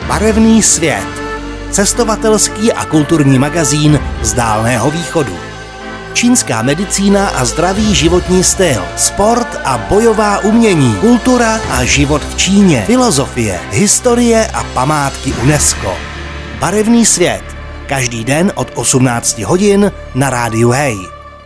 Barevný svět. Cestovatelský a kulturní magazín z Dálného východu. Čínská medicína a zdravý životní styl, sport a bojová umění, kultura a život v Číně, filozofie, historie a památky UNESCO. Barevný svět. Každý den od 18 hodin na rádiu Hej.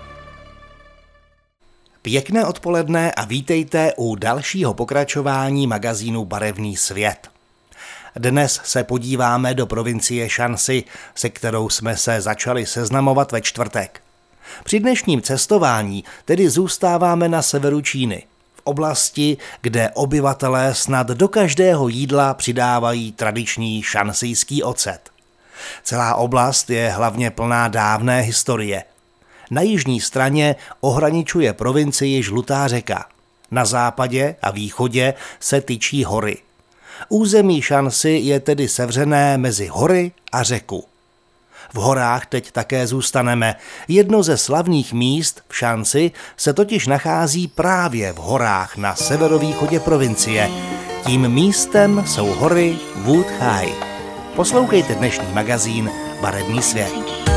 Pěkné odpoledne a vítejte u dalšího pokračování magazínu Barevný svět. Dnes se podíváme do provincie Šansi, se kterou jsme se začali seznamovat ve čtvrtek. Při dnešním cestování tedy zůstáváme na severu Číny, v oblasti, kde obyvatelé snad do každého jídla přidávají tradiční šansijský ocet. Celá oblast je hlavně plná dávné historie. Na jižní straně ohraničuje provincii Žlutá řeka. Na západě a východě se tyčí hory. Území Šansi je tedy sevřené mezi hory a řeku. V horách teď také zůstaneme. Jedno ze slavných míst v Šansi se totiž nachází právě v horách na severovýchodě provincie. Tím místem jsou hory Wutai. Poslouchejte dnešní magazín Barevný svět.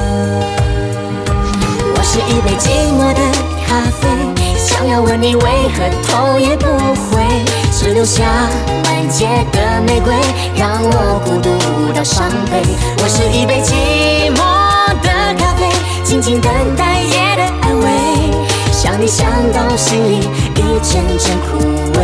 我是一杯寂寞的咖啡，想要问你为何头也不回，只留下满街的玫瑰，让我孤独到伤悲。我是一杯寂寞的咖啡，静静等待夜的安慰，想你想到心里一阵阵枯萎。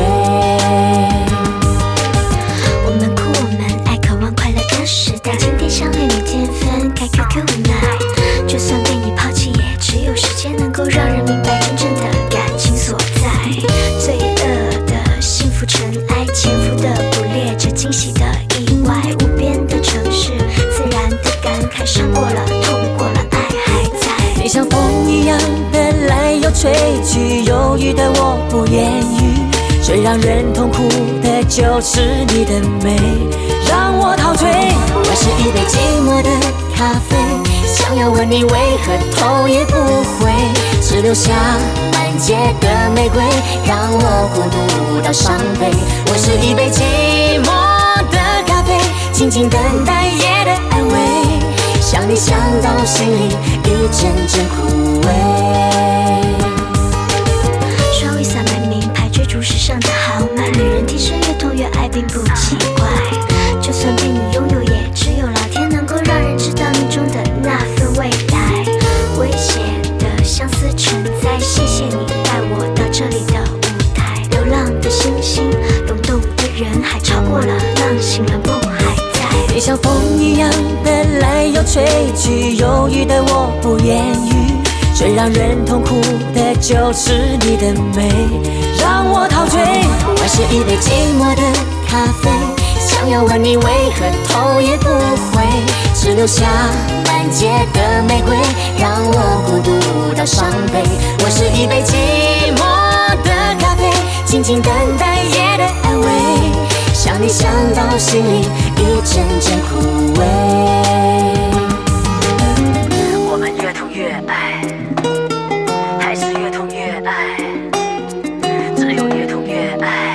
我们哭，我们爱，渴望快乐的时代，今天相恋，明天分开 ，QQ 无奈，就算被你抛弃，也只有时间能够让人明白真正的感情所在。罪恶的幸福尘埃，潜伏的捕猎着惊喜的意外，无边的城市，自然的感慨，伤过了，痛过了，爱还在。你像风一样的来又吹去，忧郁的我不言语，最让人痛苦的就是你的美，让我陶醉。我是一杯寂寞的咖啡，想要问你为何头也不回，只留下满街的玫瑰，让我孤独到伤悲。我是一杯寂寞的咖啡，静静等待夜的安慰，想你想到心里一阵阵枯萎。稍微洒满名牌，追逐时尚的豪迈，女人天生越痛越爱并不奇怪，就算被你拥有，也只有老天能够让人知道你中的那份未来。危险的相思成灾，谢谢你带我到这里的舞台。流浪的星星，涌动的人海，超过了浪，醒了梦还在。你像风一样的来又吹去，忧郁的我不言语，最让人痛苦的就是你的美，让我陶醉。我是一杯寂寞的咖啡，想要问你为何头也不回，只留下满街的玫瑰，让我孤独到伤悲。我是一杯寂寞的咖啡，静静等待夜的安慰，想你想到心里一阵阵枯萎。我们越痛越爱，还是越痛越爱，只有越痛越爱。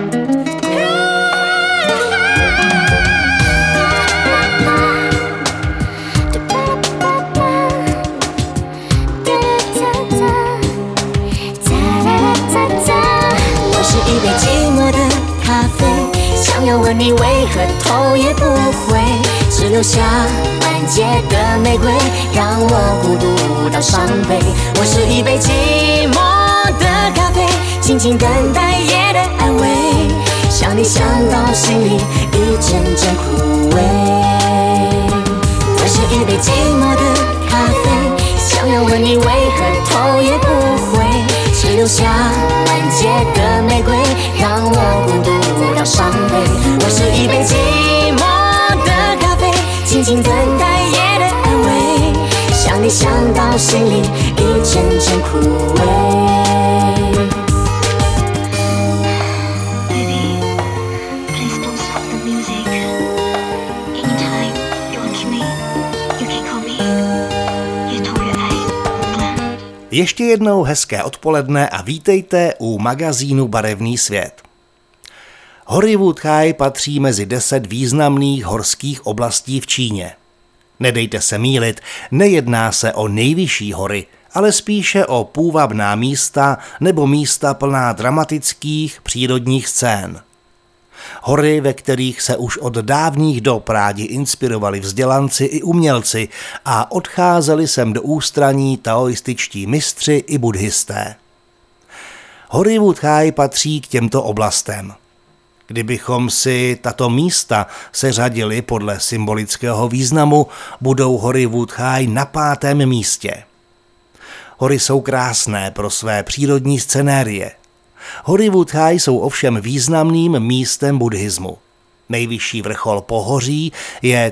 一杯寂寞的咖啡，想要问你为何头也不回，只留下满街的玫瑰，让我孤独到伤悲。我是一杯寂寞的咖啡，静静等待夜的安慰，想你想到心里一阵阵枯萎。我是一杯寂寞的咖啡，想要问你为何头也不回，只留下满街的玫瑰，让我孤独到伤悲。我是一杯寂寞的咖啡，静静等待夜的安慰，想你想到心里一阵阵枯萎。 Ještě jednou hezké odpoledne a vítejte u magazínu Barevný svět. Hory Wutai patří mezi 10 významných horských oblastí v Číně. Nedejte se mýlit, nejedná se o nejvyšší hory, ale spíše o půvabná místa nebo místa plná dramatických přírodních scén. Hory, ve kterých se už od dávných dob rádi inspirovali vzdělanci i umělci a odcházeli sem do ústraní taoističtí mistři i buddhisté. Hory Wutai patří k těmto oblastem. Kdybychom si tato místa seřadili podle symbolického významu, budou hory Wutai na 5. místě. Hory jsou krásné pro své přírodní scenérie. Hory Wutai jsou ovšem významným místem buddhismu. Nejvyšší vrchol pohoří je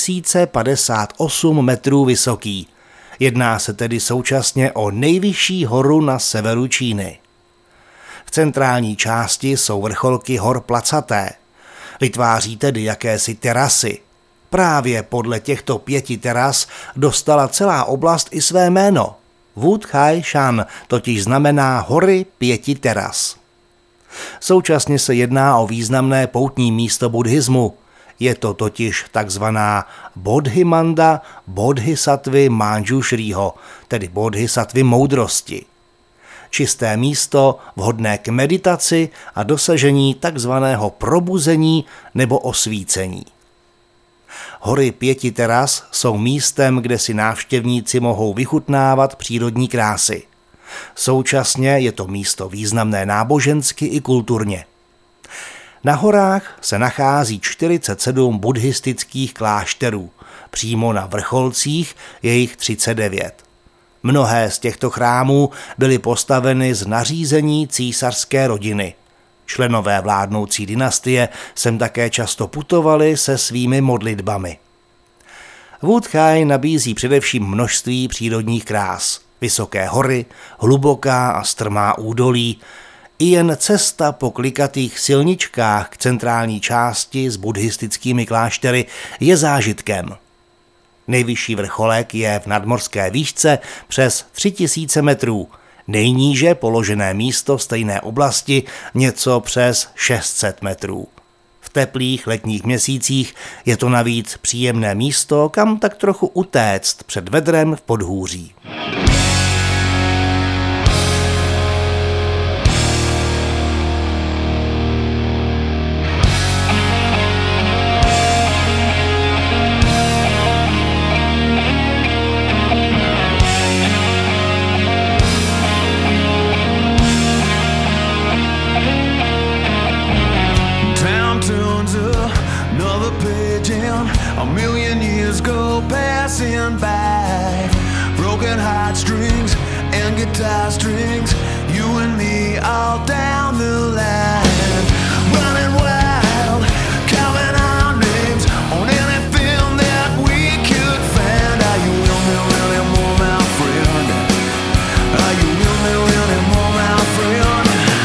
3058 metrů vysoký. Jedná se tedy současně o nejvyšší horu na severu Číny. V centrální části jsou vrcholky hor placaté. Vytváří tedy jakési terasy. Právě podle těchto 5 teras dostala celá oblast i své jméno. Wutai Shan totiž znamená hory 5 teras. Současně se jedná o významné poutní místo buddhismu. Je to totiž takzvaná Bodhimanda Bodhisattvy Manjushriho, tedy Bodhisattvy moudrosti. Čisté místo, vhodné k meditaci a dosažení takzvaného probuzení nebo osvícení. Hory 5 teras jsou místem, kde si návštěvníci mohou vychutnávat přírodní krásy. Současně je to místo významné nábožensky i kulturně. Na horách se nachází 47 buddhistických klášterů, přímo na vrcholcích je jich 39. Mnohé z těchto chrámů byly postaveny z nařízení císařské rodiny. Členové vládnoucí dynastie sem také často putovali se svými modlitbami. Wutai nabízí především množství přírodních krás, vysoké hory, hluboká a strmá údolí, i jen cesta po klikatých silničkách k centrální části s buddhistickými kláštery je zážitkem. Nejvyšší vrcholek je v nadmořské výšce přes 3000 metrů, nejníže položené místo v stejné oblasti něco přes 600 metrů. V teplých letních měsících je to navíc příjemné místo, kam tak trochu utéct před vedrem v podhůří. A million years go passing by. Broken heartstrings and guitar strings, you and me all down the line. Running wild, calling our names on anything that we could find. Are you with me anymore, my friend? Are you with me anymore, my friend?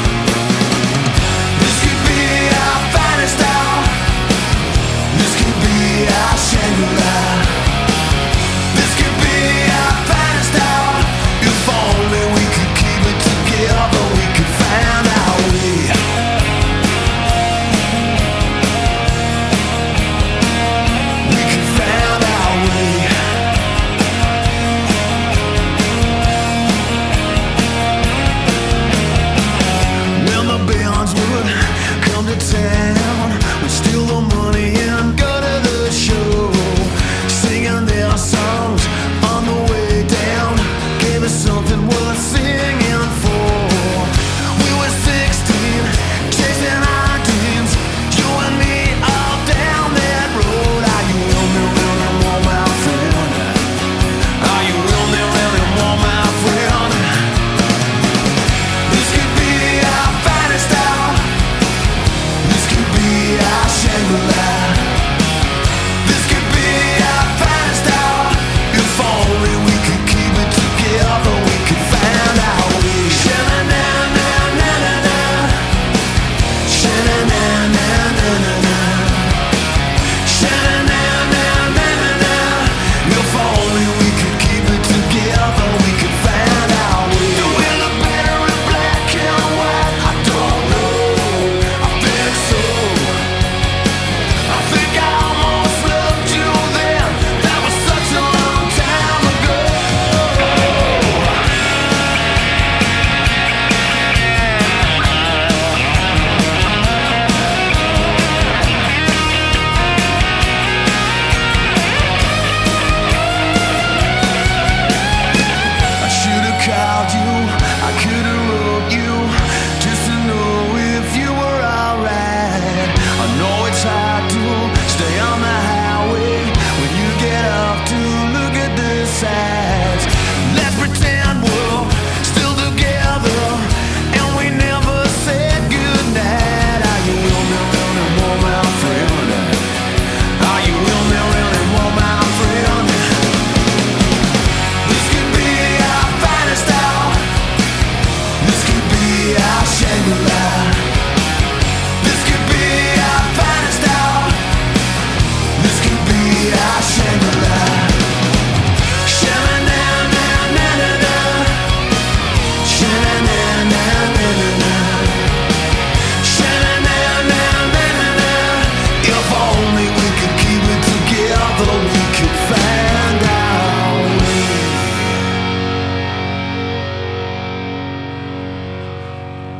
This could be our finest hour. This could be our Shangri-La. This could be our finest hour. If only we could keep it together, we could find our way.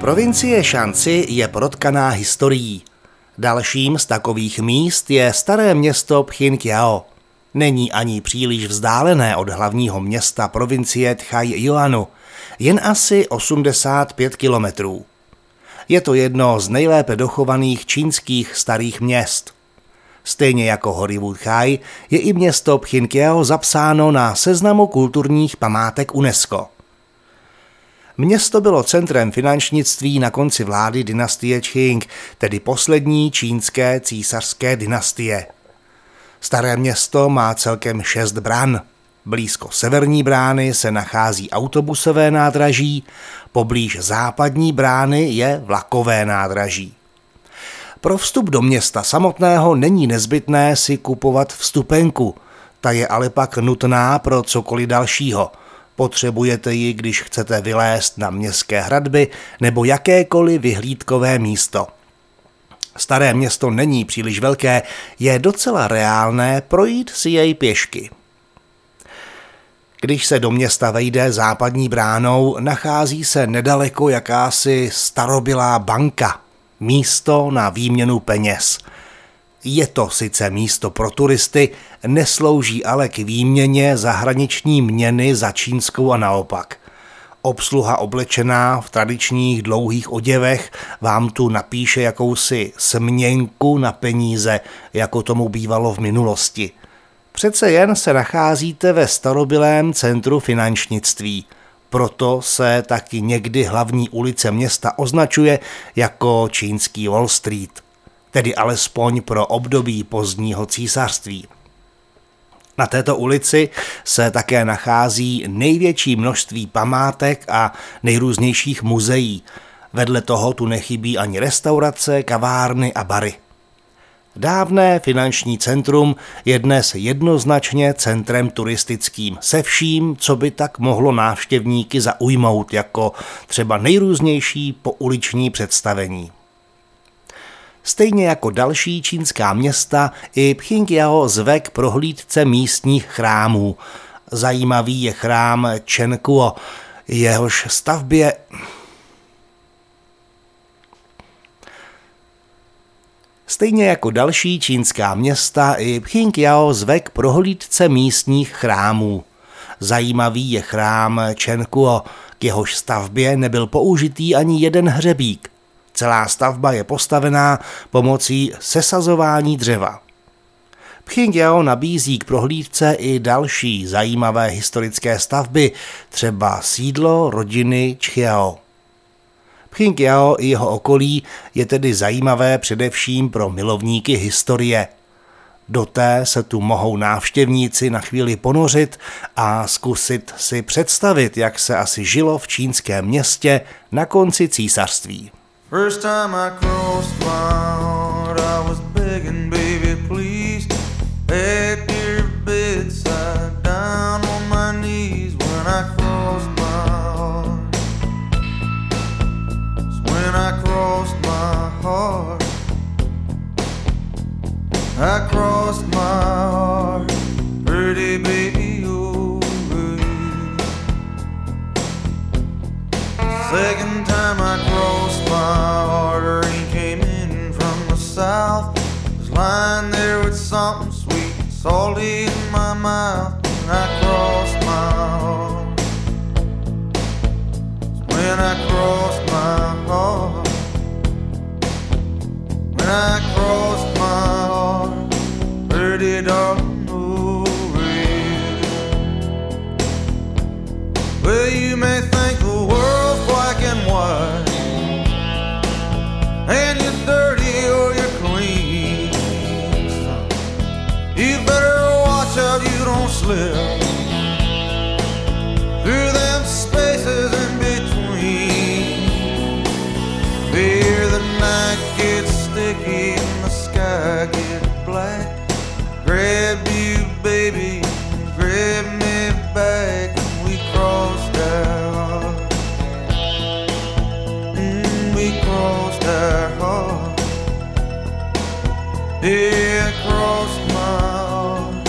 Provincie Shansi je protkaná historií. Dalším z takových míst je staré město Pchingjiao. Není ani příliš vzdálené od hlavního města provincie Tchaj-Juanu, jen asi 85 kilometrů. Je to jedno z nejlépe dochovaných čínských starých měst. Stejně jako hory Wuchai je i město Pchingjiao zapsáno na seznamu kulturních památek UNESCO. Město bylo centrem finančnictví na konci vlády dynastie Qing, tedy poslední čínské císařské dynastie. Staré město má celkem 6 bran. Blízko severní brány se nachází autobusové nádraží, poblíž západní brány je vlakové nádraží. Pro vstup do města samotného není nezbytné si kupovat vstupenku, ta je ale pak nutná pro cokoliv dalšího. Potřebujete ji, když chcete vylézt na městské hradby nebo jakékoliv vyhlídkové místo. Staré město není příliš velké, je docela reálné projít si jej pěšky. Když se do města vejde západní bránou, nachází se nedaleko jakási starobylá banka, místo na výměnu peněz. Je to sice místo pro turisty, neslouží ale k výměně zahraniční měny za čínskou a naopak. Obsluha oblečená v tradičních dlouhých oděvech vám tu napíše jakousi směnku na peníze, jako tomu bývalo v minulosti. Přece jen se nacházíte ve starobylém centru finančnictví. Proto se taky někdy hlavní ulice města označuje jako čínský Wall Street, tedy alespoň pro období pozdního císařství. Na této ulici se také nachází největší množství památek a nejrůznějších muzeí. Vedle toho tu nechybí ani restaurace, kavárny a bary. Dávné finanční centrum je dnes jednoznačně centrem turistickým, se vším, co by tak mohlo návštěvníky zaujmout, jako třeba nejrůznější pouliční představení. Stejně jako další čínská města, i Pchingjiao zve k prohlídce místních chrámů. Zajímavý je chrám Čenkuo, jehož stavbě... Stejně jako další čínská města, i Pchingjiao zve k prohlídce místních chrámů. Zajímavý je chrám Čenkuo, k jehož stavbě nebyl použitý ani jeden hřebík. Celá stavba je postavená pomocí sesazování dřeva. Pchingjiao nabízí k prohlídce i další zajímavé historické stavby, třeba sídlo rodiny Čchiao. Pchingjiao i jeho okolí je tedy zajímavé především pro milovníky historie. Do té se tu mohou návštěvníci na chvíli ponořit a zkusit si představit, jak se asi žilo v čínském městě na konci císařství. First time I crossed my heart, I was begging, baby, please. At your bedside, down on my knees when I crossed my heart. When I crossed my heart, I crossed my heart, pretty baby, over you. Second time I crossed my heart, a rain came in from the south. Was lying there with something sweet, salty in my mouth. And I crossed my heart. When I crossed my heart, when I crossed my heart, pretty darling, over you. Well, you may think the world's black and white, and you're dirty or you're clean. You better watch out you don't slip through them spaces in between. Fear the night gets sticky and the sky gets black. Grab you, baby, grab me back, and we crossed our heart. We crossed our heart. Yeah, I crossed my heart.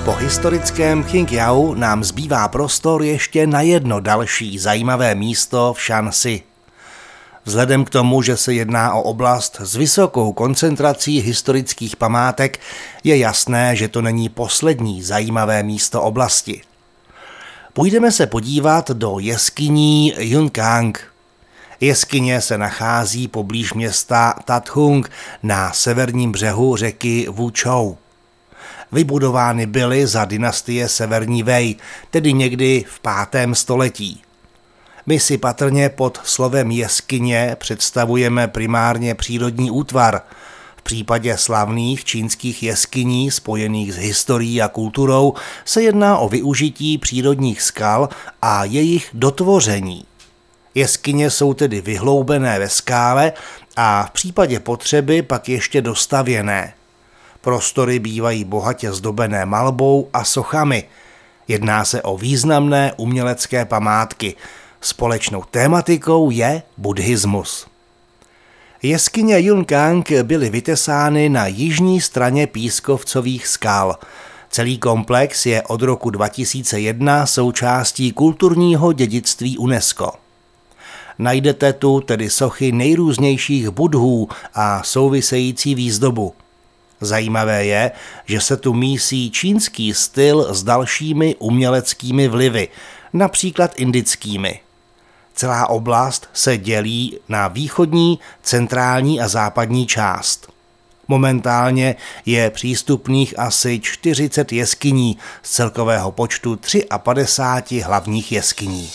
Po historickém Qingyao nám zbývá prostor ještě na jedno další zajímavé místo v Shanxi. Vzhledem k tomu, že se jedná o oblast s vysokou koncentrací historických památek, je jasné, že to není poslední zajímavé místo oblasti. Půjdeme se podívat do jeskyní Yungang. Jeskyně se nachází poblíž města Tathung na severním břehu řeky Wuchou. Vybudovány byly za dynastie Severní Wei, tedy někdy v 5. století. My si patrně pod slovem jeskyně představujeme primárně přírodní útvar. V případě slavných čínských jeskyní spojených s historií a kulturou se jedná o využití přírodních skal a jejich dotvoření. Jeskyně jsou tedy vyhloubené ve skále a v případě potřeby pak ještě dostavěné. Prostory bývají bohatě zdobené malbou a sochami. Jedná se o významné umělecké památky. Společnou tématikou je buddhismus. Jeskyně Yungang byly vytesány na jižní straně pískovcových skal. Celý komplex je od roku 2001 součástí kulturního dědictví UNESCO. Najdete tu tedy sochy nejrůznějších buddhů a související výzdobu. Zajímavé je, že se tu mísí čínský styl s dalšími uměleckými vlivy, například indickými. Celá oblast se dělí na východní, centrální a západní část. Momentálně je přístupných asi 40 jeskyní z celkového počtu 53 hlavních jeskyní.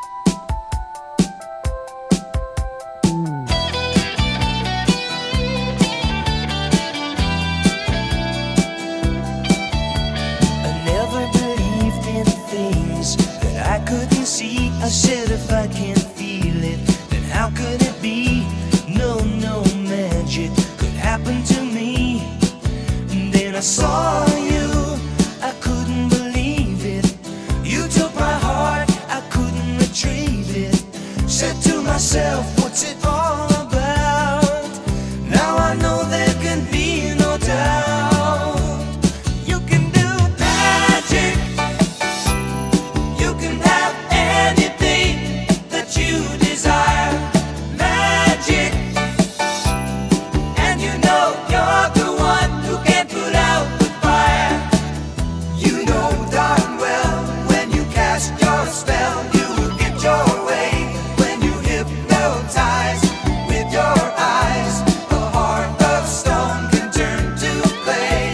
I said if I can't feel it, then how could it be? No magic could happen to me. And then I saw you, I couldn't believe it. You took my heart, I couldn't retrieve it. Said to myself, what's it all about? Now I know there can be no doubt. You can do magic. You can have anything that you desire, magic, and you know you're the one who can put out the fire. You know darn well when you cast your spell, you will get your way. When you hypnotize with your eyes, a heart of stone can turn to clay.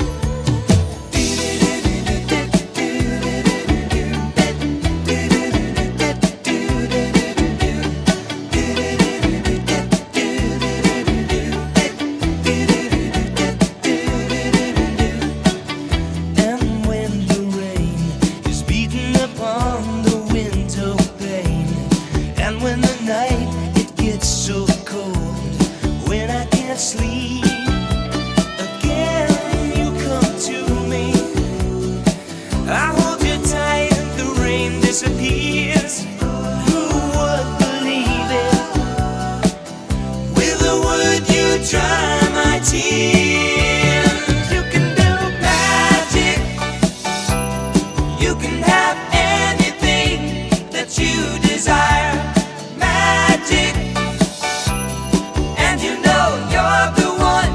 And when the rain is beating upon the window pane, and when the night it gets so cold, when I can't sleep, again you come to me. I hold you tight and the rain disappears. Who would believe it? With a word you dry my tears. You can do magic. You can have anything that you desire, magic, and you know you're the one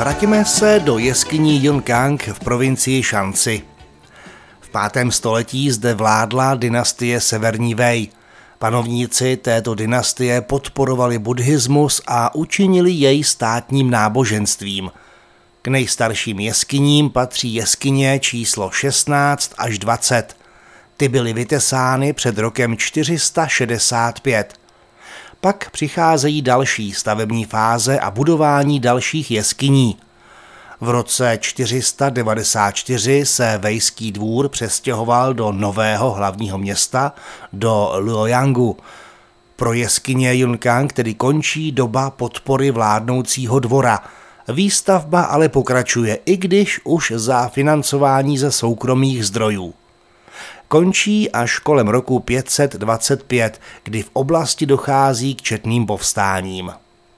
Vrátíme se do jeskyní Yungang v provincii Shanxi. V 5. století zde vládla dynastie Severní Wei. Panovníci této dynastie podporovali buddhismus a učinili jej státním náboženstvím. K nejstarším jeskyním patří jeskyně číslo 16 až 20. Ty byly vytesány před rokem 465. Pak přicházejí další stavební fáze a budování dalších jeskyní. V roce 494 se Vejský dvůr přestěhoval do nového hlavního města, do Luoyangu. Pro jeskyně Yungang tedy končí doba podpory vládnoucího dvora. Výstavba ale pokračuje, i když už za financování ze soukromých zdrojů. Končí až kolem roku 525, kdy v oblasti dochází k četným povstáním.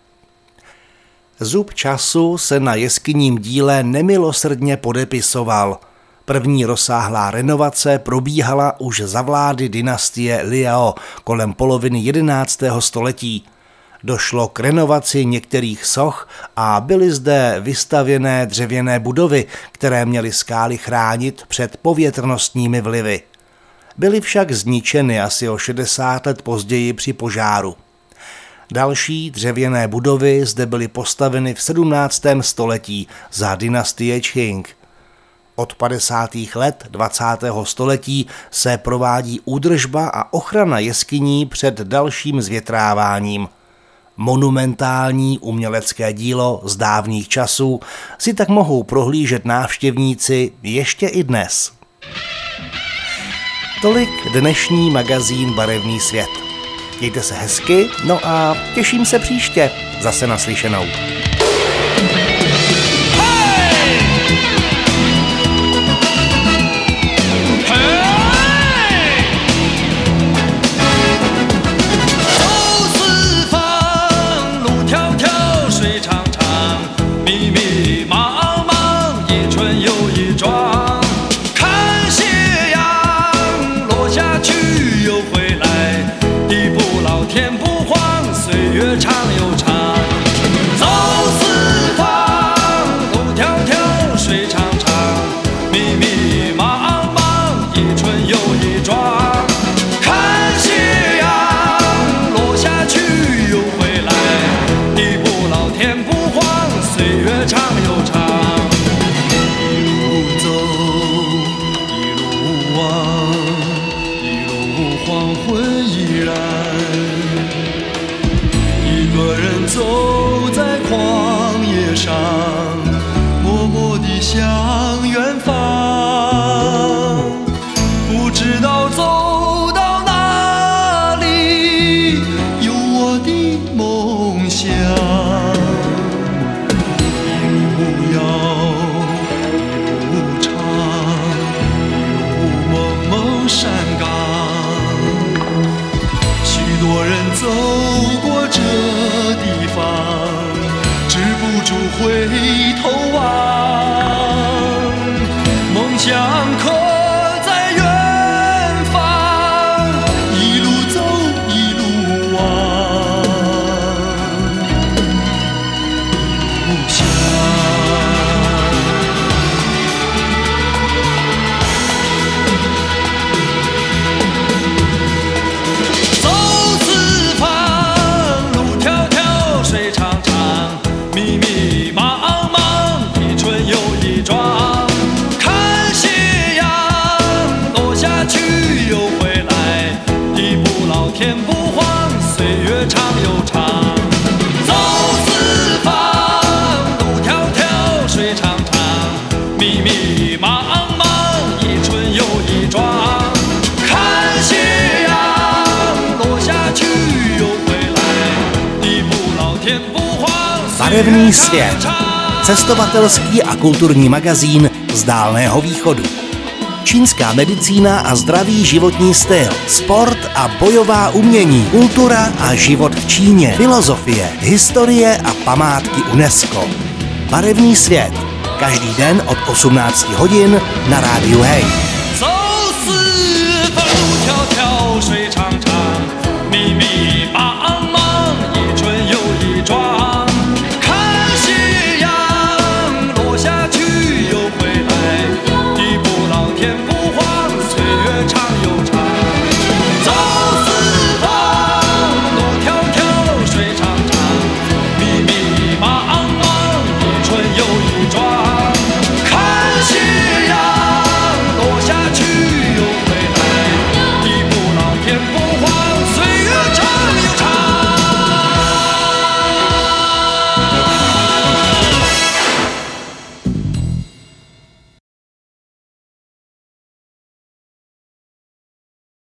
Zub času se na jeskyním díle nemilosrdně podepisoval. První rozsáhlá renovace probíhala už za vlády dynastie Liao kolem poloviny 11. století. Došlo k renovaci některých soch a byly zde vystavěné dřevěné budovy, které měly skály chránit před povětrnostními vlivy. Byly však zničeny asi o 60 let později při požáru. Další dřevěné budovy zde byly postaveny v 17. století za dynastie Qing. Od 50. let 20. století se provádí údržba a ochrana jeskyní před dalším zvětráváním. Monumentální umělecké dílo z dávných časů si tak mohou prohlížet návštěvníci ještě i dnes. Tolik dnešní magazín Barevný svět. Mějte se hezky, no a těším se příště. Zase naslyšenou. 走在旷野上，默默地向远方，不知道走到哪里，有我的梦想。一路遥，一路长，一路梦梦山岗，许多人走过这地方，止不住回头望，梦想刻在远方，一路走一路望，一路想。走四方，路迢迢，水长长，密密茫茫，一春又一庄。看斜阳落下去又回来，地不老天不荒，岁月长又长。走四方，路迢迢，水长长，密密茫茫，一春又一庄。看斜阳落下去又回来，地不老天不荒。 Barevný svět. Cestovatelský a kulturní magazín z Dálného východu. Čínská medicína a zdravý životní styl, sport a bojová umění, kultura a život v Číně, filozofie, historie a památky UNESCO. Barevný svět. Každý den od 18 hodin na rádiu Hej.